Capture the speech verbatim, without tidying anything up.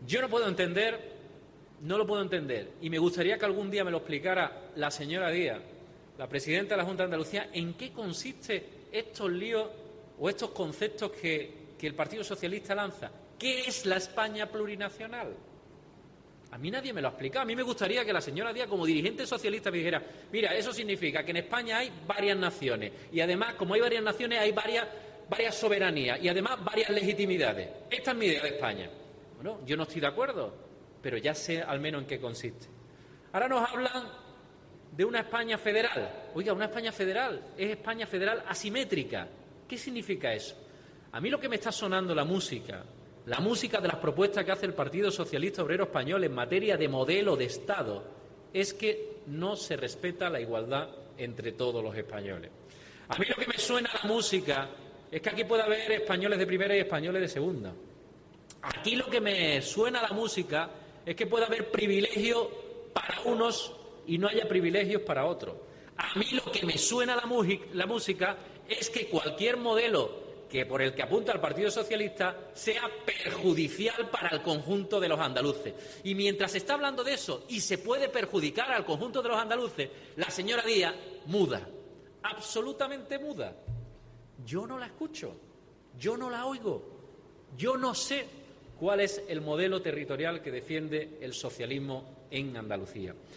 Yo no puedo entender, no lo puedo entender, y me gustaría que algún día me lo explicara la señora Díaz, la presidenta de la Junta de Andalucía, en qué consiste estos líos o estos conceptos que, que el Partido Socialista lanza. ¿Qué es la España plurinacional? A mí nadie me lo ha explicado. A mí me gustaría que la señora Díaz, como dirigente socialista, me dijera, mira, eso significa que en España hay varias naciones y además, como hay varias naciones, hay varias, varias soberanías y además varias legitimidades. Esta es mi idea de España. Bueno, yo no estoy de acuerdo, pero ya sé al menos en qué consiste. Ahora nos hablan de una España federal. Oiga, una España federal es España federal asimétrica. ¿Qué significa eso? A mí lo que me está sonando la música, la música de las propuestas que hace el Partido Socialista Obrero Español en materia de modelo de Estado, es que no se respeta la igualdad entre todos los españoles. A mí lo que me suena la música es que aquí puede haber españoles de primera y españoles de segunda. Aquí lo que me suena la música es que puede haber privilegios para unos y no haya privilegios para otros. A mí lo que me suena la, la música es que cualquier modelo que por el que apunta el Partido Socialista sea perjudicial para el conjunto de los andaluces. Y mientras se está hablando de eso y se puede perjudicar al conjunto de los andaluces, la señora Díaz muda, absolutamente muda. Yo no la escucho, yo no la oigo, yo no sé cuál es el modelo territorial que defiende el socialismo en Andalucía.